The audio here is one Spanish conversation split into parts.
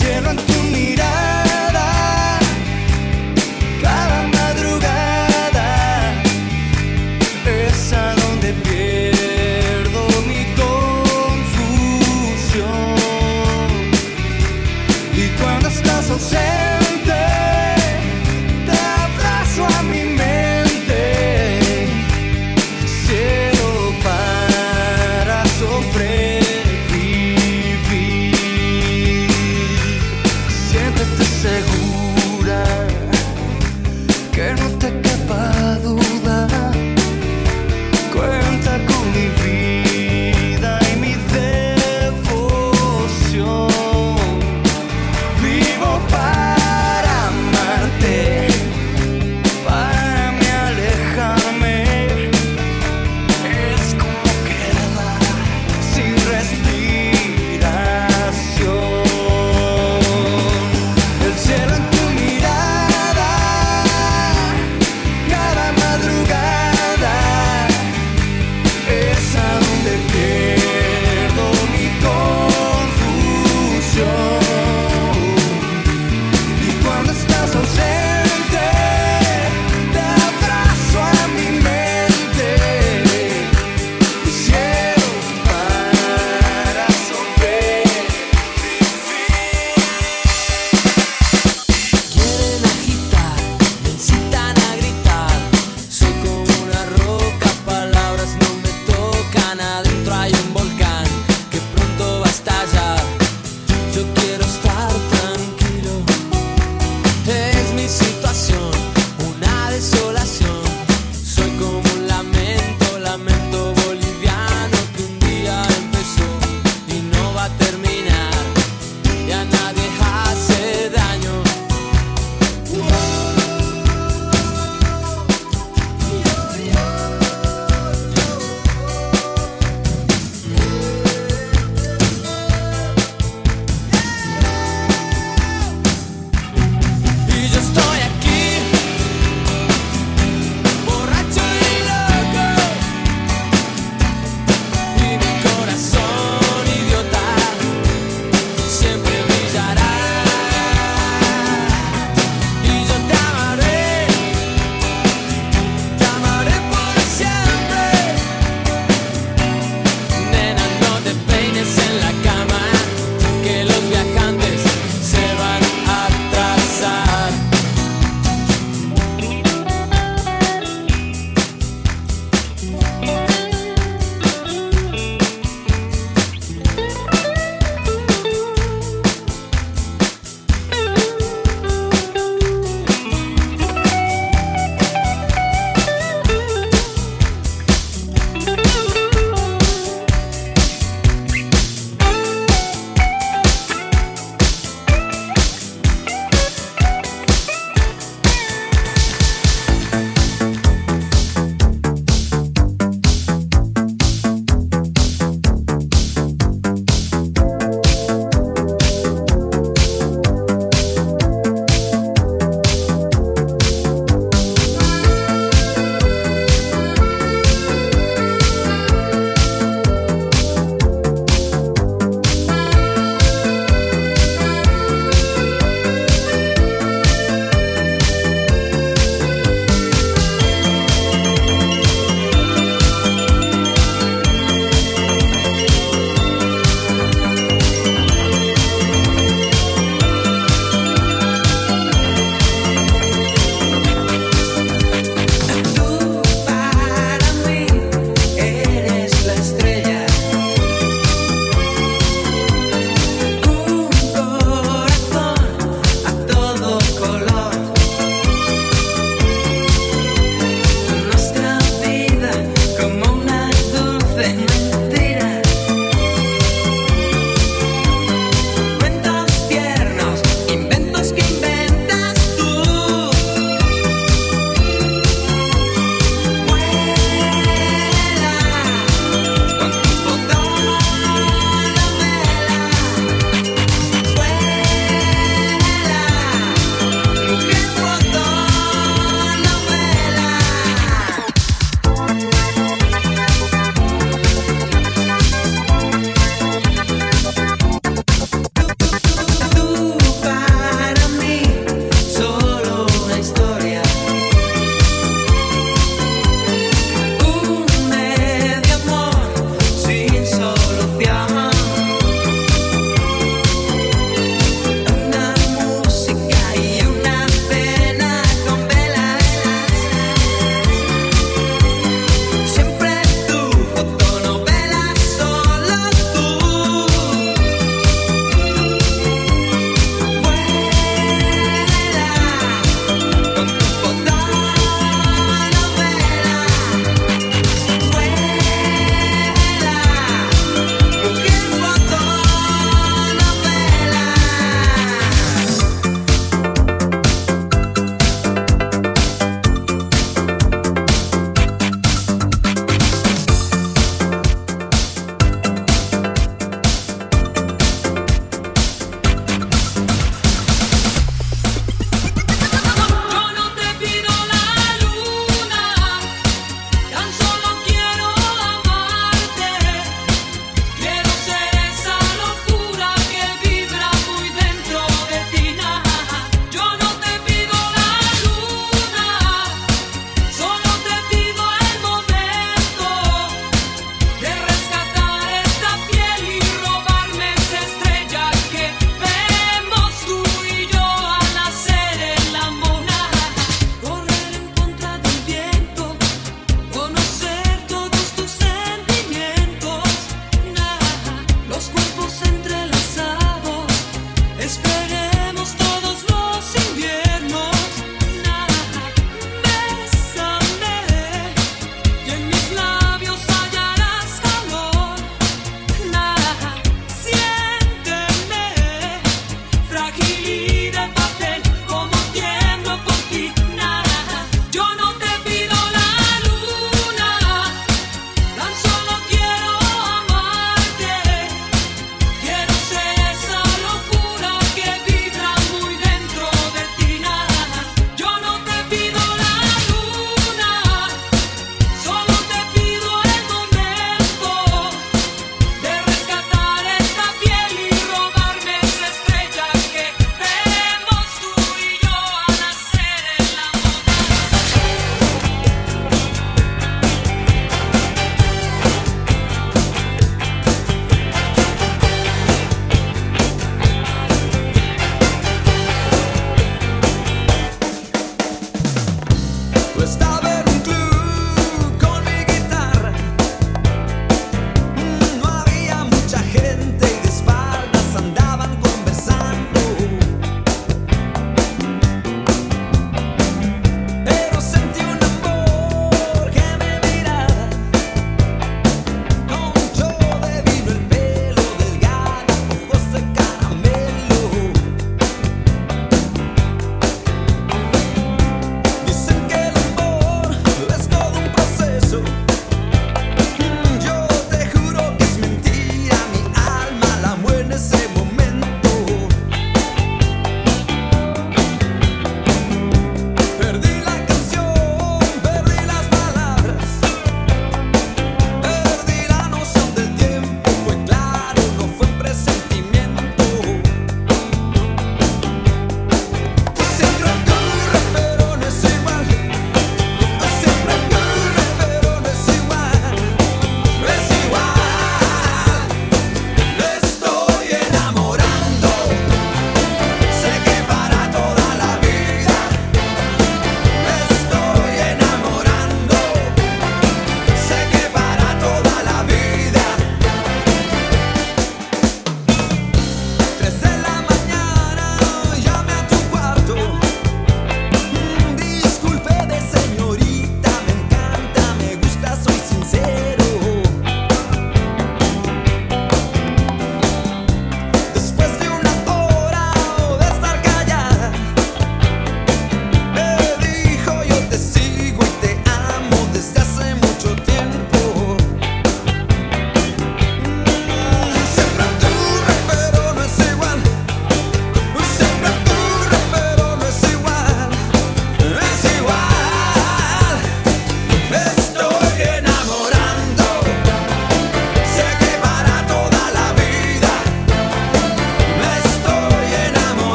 cielo en tu mirada, cada madrugada es a donde pierdo mi confusión. Y cuando estás ausente, te abrazo a mi mente, cielo para sobrevivir. Siéntete segura, que no te quepa duda. Cuenta con mi vida y mi devoción. Vivo para Quiero ser esa locura que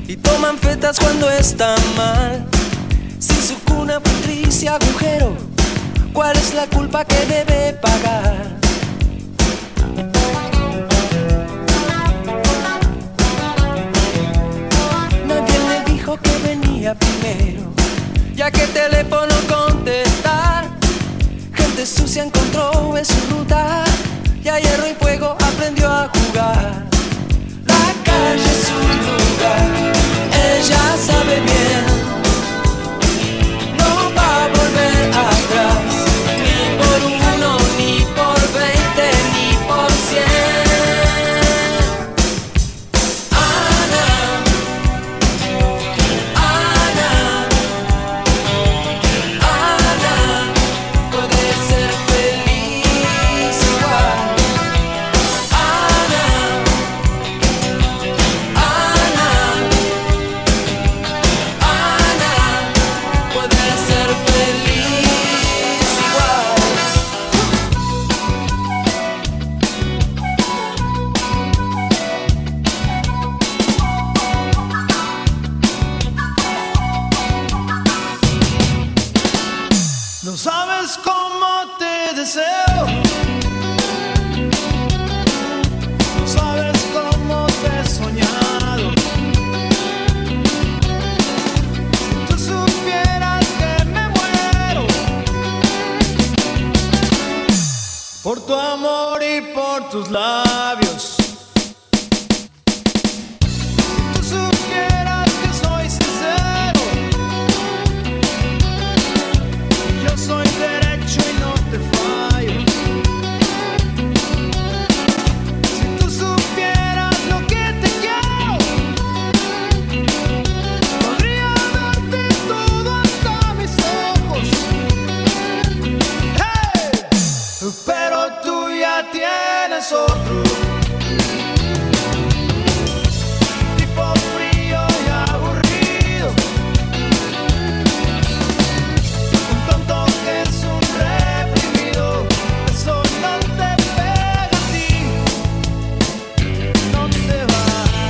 y toman fetas cuando están mal. Si su cuna fue gris y agujero, ¿cuál es la culpa que debe pagar? Nadie le dijo que venía primero, ya que el teléfono contestar. Gente sucia encontró en su ruta, y a hierro y fuego aprendió a jugar. La calle es su lugar, ella sabe bien, no va a volver atrás, ni por uno, ni por 20, ni por 100. Ana, Ana, Ana, puede ser feliz igual. Ana, Ana, Ana, puede ser feliz igual. No sabes cómo te deseo, no sabes cómo te he soñado. Si tú supieras que me muero por tu amor y por tus labios. Si tú supieras que soy sincero, yo soy derecho y no te fallo. Si tú supieras lo que te quiero, podría darte todo hasta mis ojos. Hey, pero tú ya tienes otro. Tipo frío y aburrido, un tonto que es un reprimido. Eso no te pega a ti, no te va.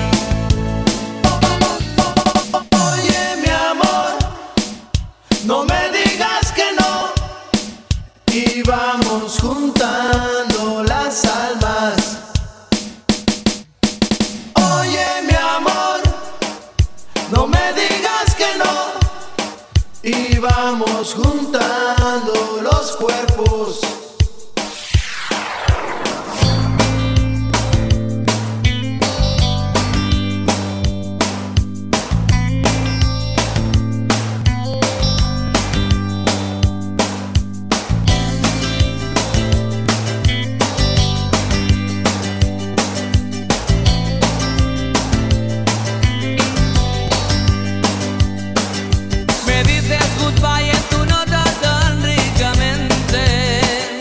Oye, mi amor, no me digas que no, y vamos juntando las almas. Oye, mi amor, no me digas que no, y vamos juntando los cuerpos. Me dices goodbye en tu nota tan ricamente.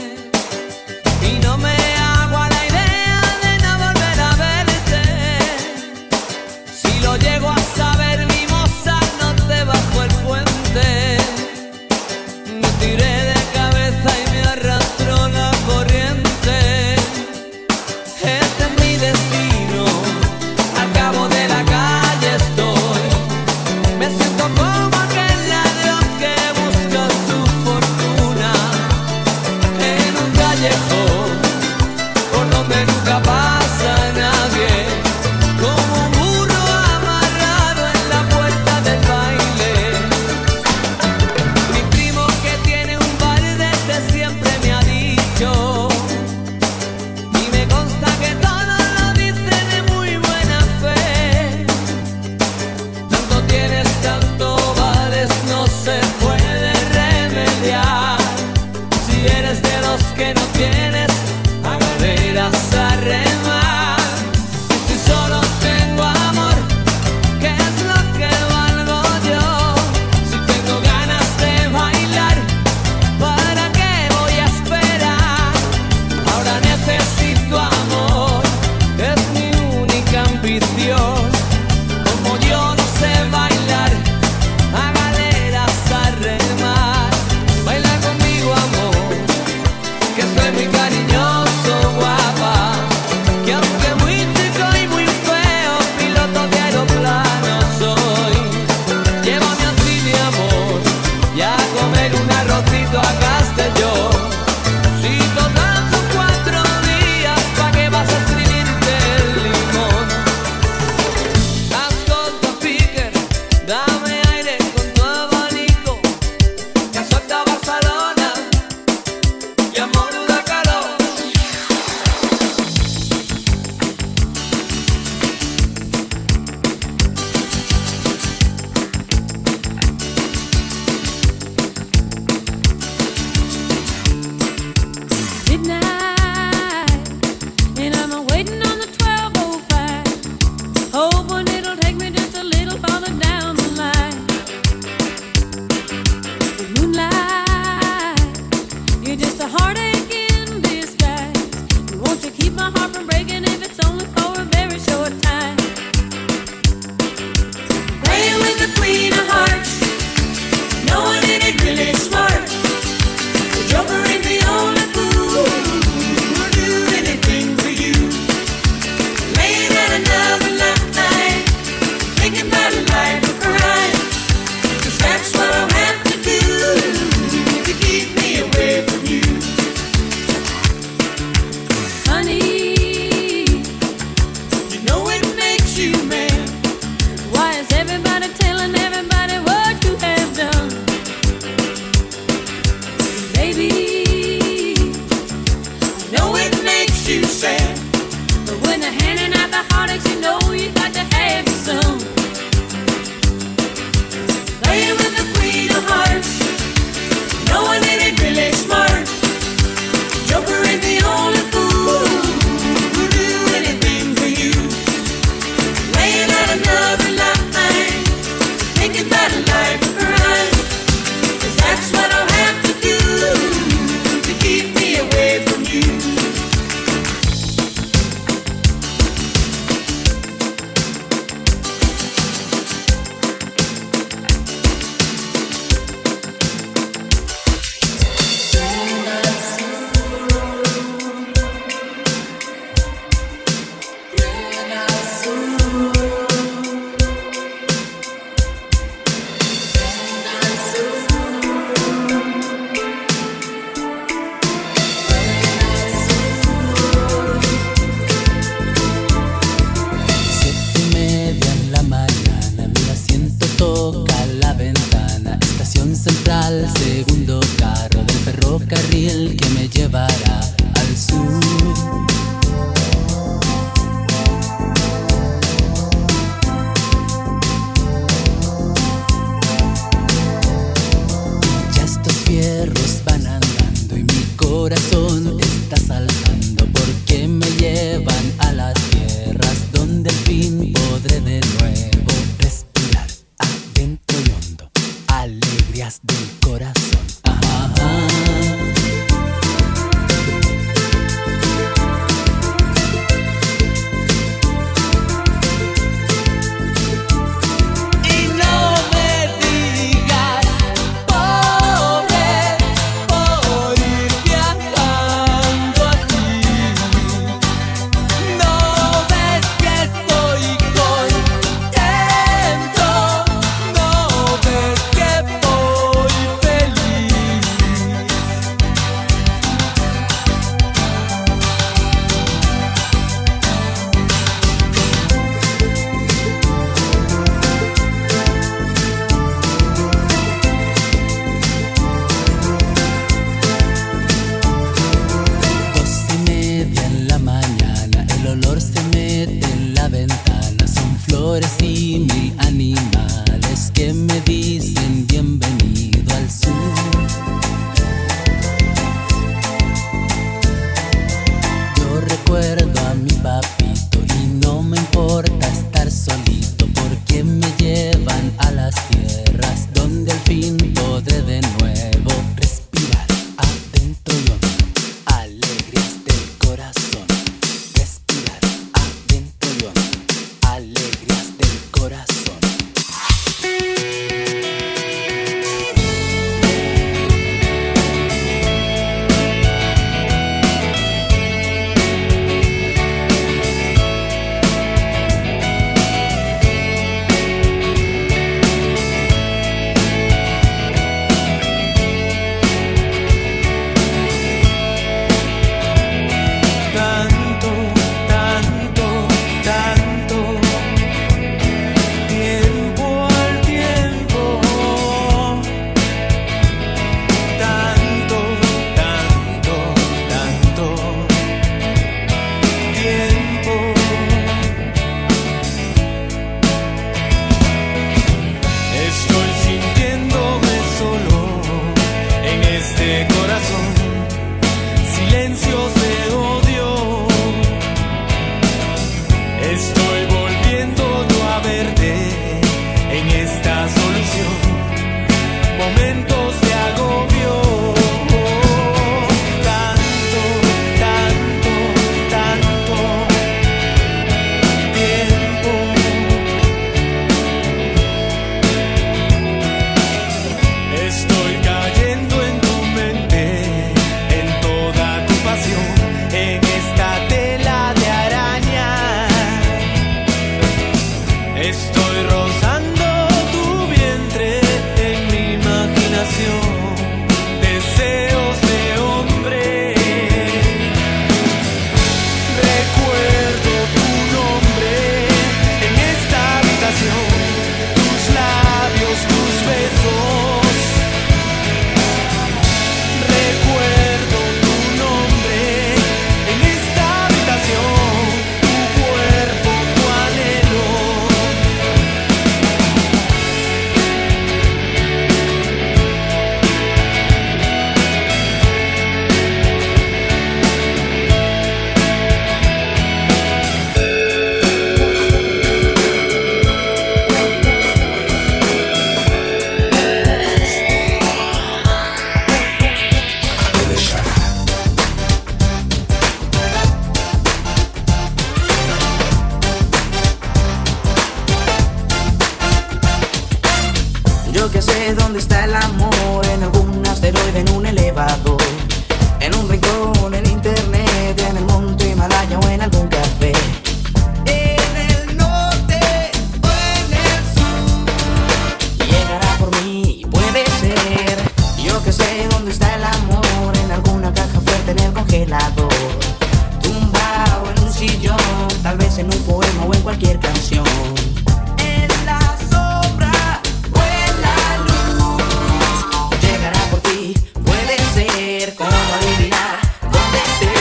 Yo que sé dónde está el amor, en algún asteroide, en un elevador, en un rincón, en internet, en el monte Himalaya o en algún café. En el norte o en el sur. Llegará por mí, puede ser. Yo que sé dónde está el amor, en alguna caja fuerte, en el congelador, tumbado en un sillón, tal vez en un poema o en cualquier canción. En la sombra o en la luz. Llegará por ti, puede ser. Como adivinar dónde esté.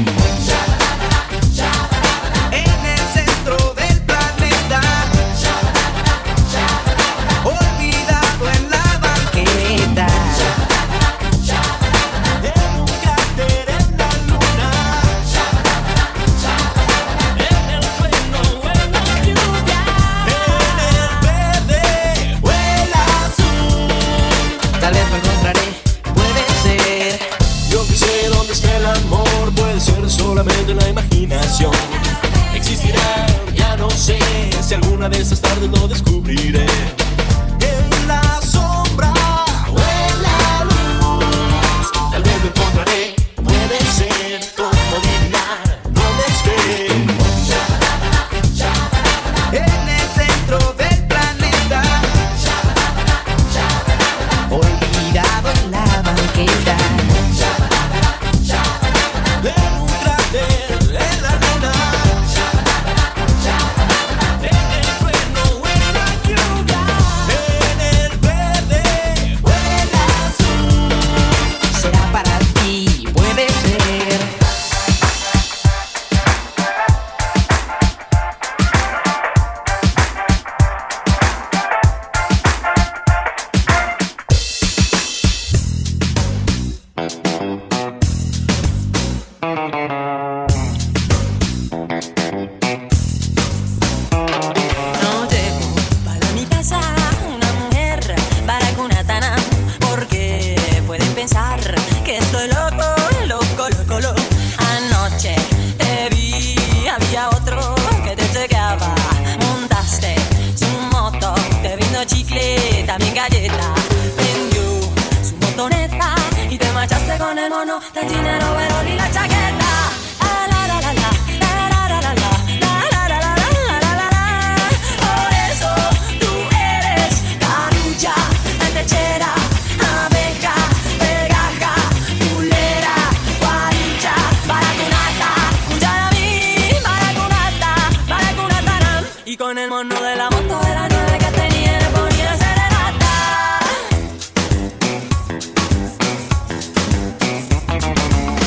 En el centro del planeta, olvidado en la banqueta. En un cráter en la luna, en el trueno o en la lluvia, en el verde o el azul. Tal vez lo encontraré, puede ser. Yo que sé dónde está el amor, puede ser solamente la imaginación. Existirá, ya no sé, si alguna de esas tardes lo descubriré. En la sombra o en la luz, tal vez lo encontraré, puede ser. Como adivinar dónde esté. En el centro del planeta, olvidado en la banqueta. En un cráter en la luna, en el trueno o en la lluvia, en el verde o el azul. Será para ti, puede ser. No llevo para mi casa una mujer para Cunatana, porque pueden pensar que estoy loco, loco, loco, loco. Anoche te vi, había otro que te chequeaba. Montaste su moto, te vino chicle, también galleta. Vendió su motoneta y te marchaste con el mono del dinero, overol y la chaqueta. Ah, la, la, la, la, la, la, la, la, la. Por eso tú eres carulla, lechera, abeja, pegaja, culera, guaricha, baracunata, cuyaramí, baracunata, baracunatanam. Y con el mono de la moto de la 9 que tenía le ponía serenata.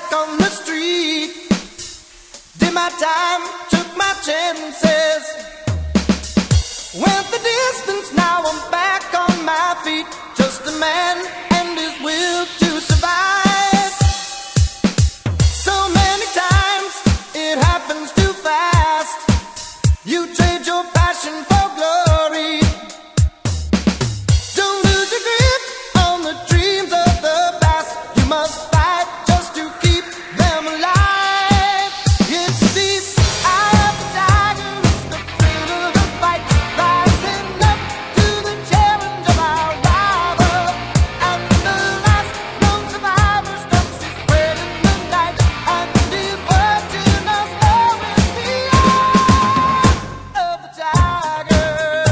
back on the street. Did my time, took my chances. Went the distance, now I'm back on my feet. Just a man and his will to survive. So many times it happens too fast. You trade your passion for glory. Don't lose your grip on the dreams of the past. You must fight just to keep them alive. It's the eye of the tiger, it's the thrill of the fight, rising up to the challenge of our rival. And the last known survivor stalks his prey in the night, and he's watching us all with the eye of the tiger.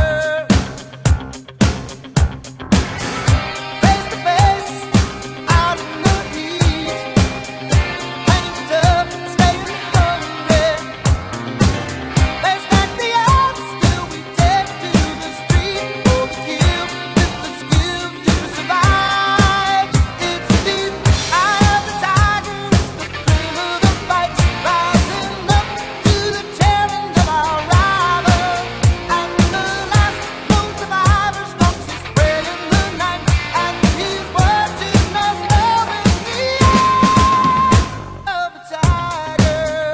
Face to face, out in the heat, hanging tough, staying hungry. They stack the odds till we take to the street for the kill, with the skill to survive. It's the eye of the tiger, it's the thrill of the fight, rising up to the challenge of our rival. And the last known survivor stalks his prey in the night, and he's watching us all with the eye of the tiger.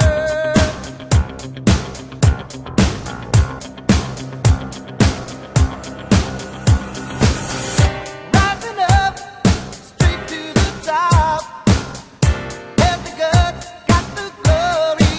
Rising up, straight to the top. Had the guts, got the glory.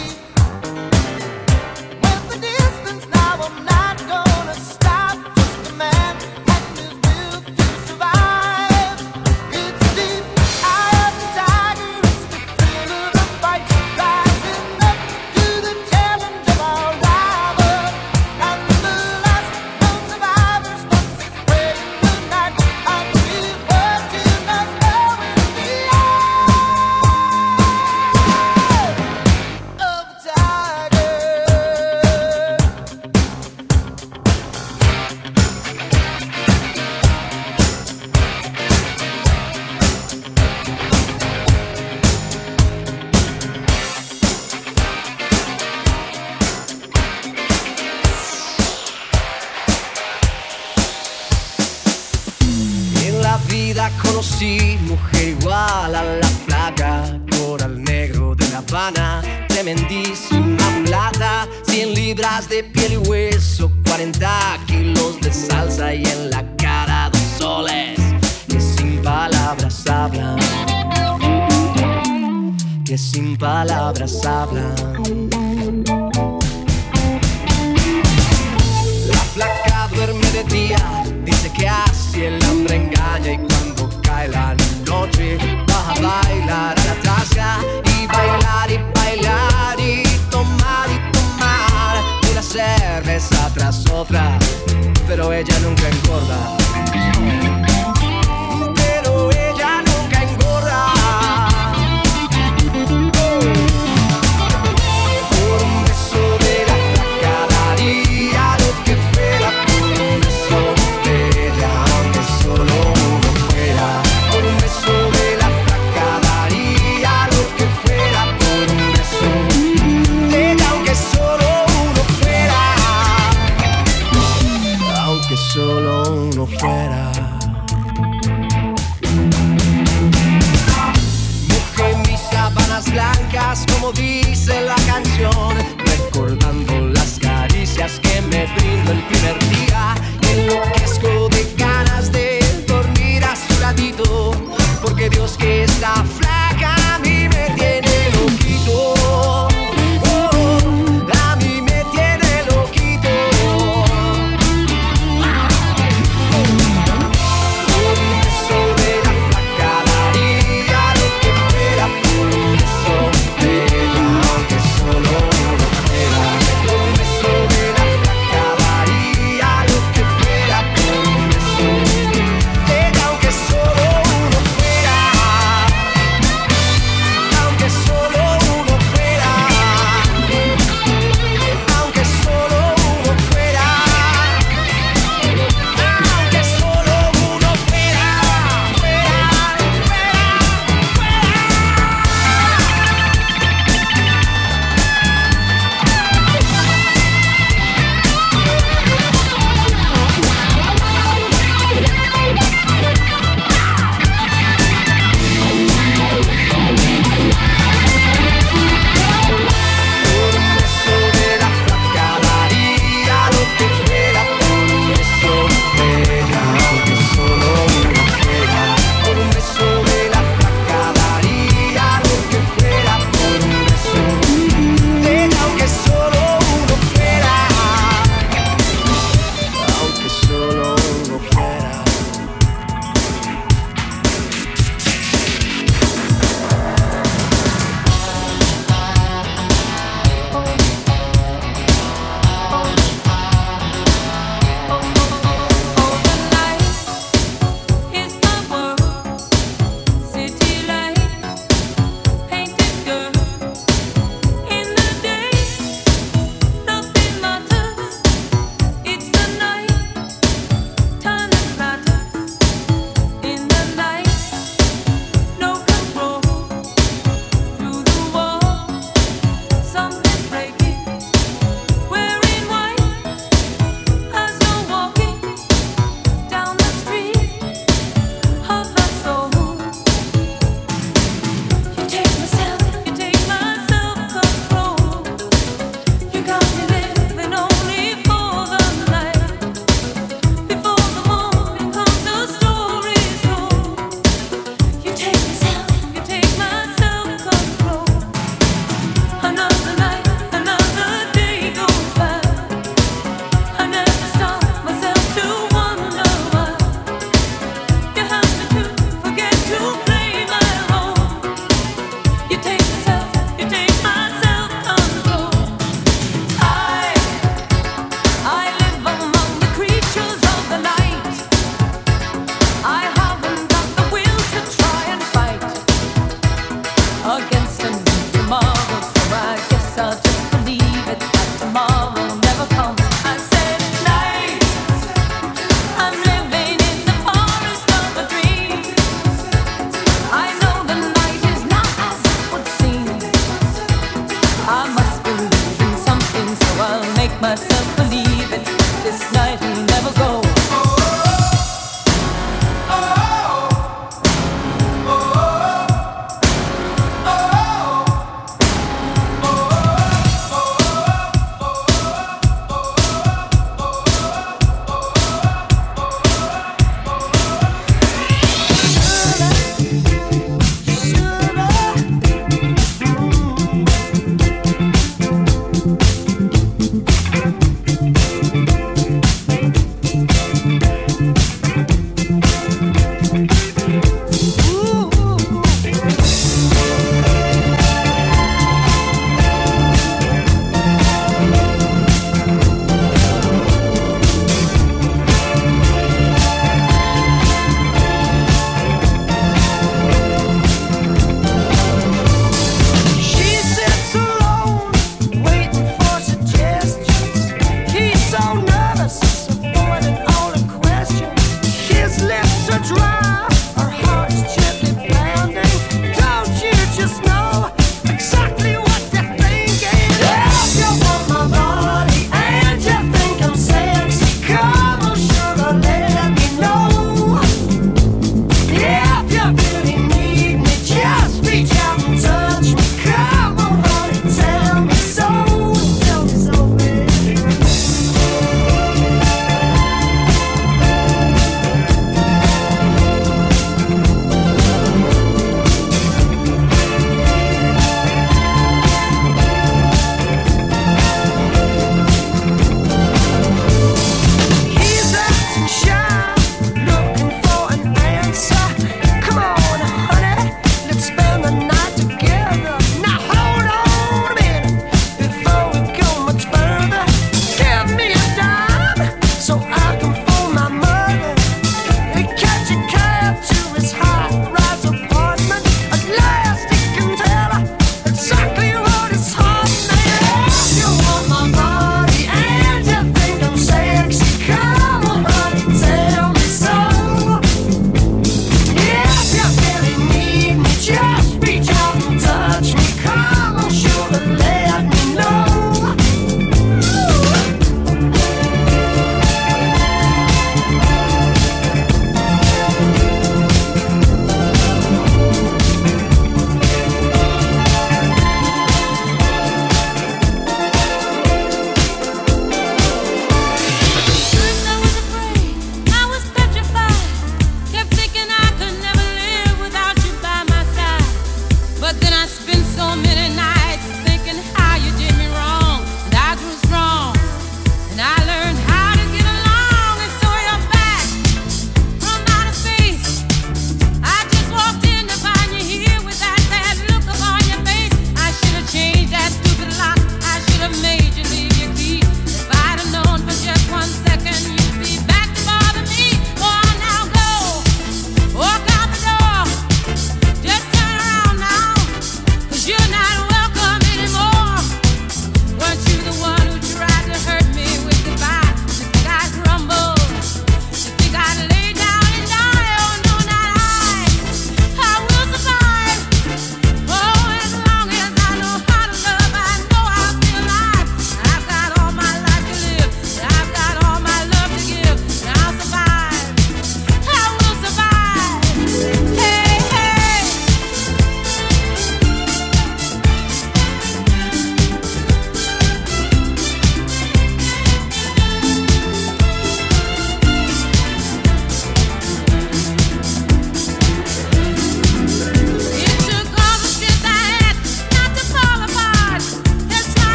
Went the distance, now I'm not gonna stop. Just a man and his will to survive. It's the eye of the tiger, it's the thrill of the fight, rising up to the challenge of our rival. And the last known survivor stalks his prey in the night, and he's watching us all with the eye of the tiger. En la vida conocí mujer igual a la flaca, coral negro de La Habana, tremendísima mulata, 100 libras de piel y hueso, 40 kilos de salsa y en la cara 2 soles que sin palabras hablan, que sin palabras hablan. La flaca duerme de día, dice que así el hambre engaña, y cuando cae la noche va a bailar a la tasca y bailar y bailar y tomar una cerveza tras otra, pero ella nunca engorda. Pero ella nunca engorda. Por un beso de la flaca daría lo que fuera, por un beso de ella, aunque solo uno fuera. Por un beso de la flaca daría lo que fuera, por un beso de ella, aunque solo uno fuera. Aunque solo uno fuera. Mojé mis sábanas blancas, como dice la canción, recordando las caricias que me brindó el primer día.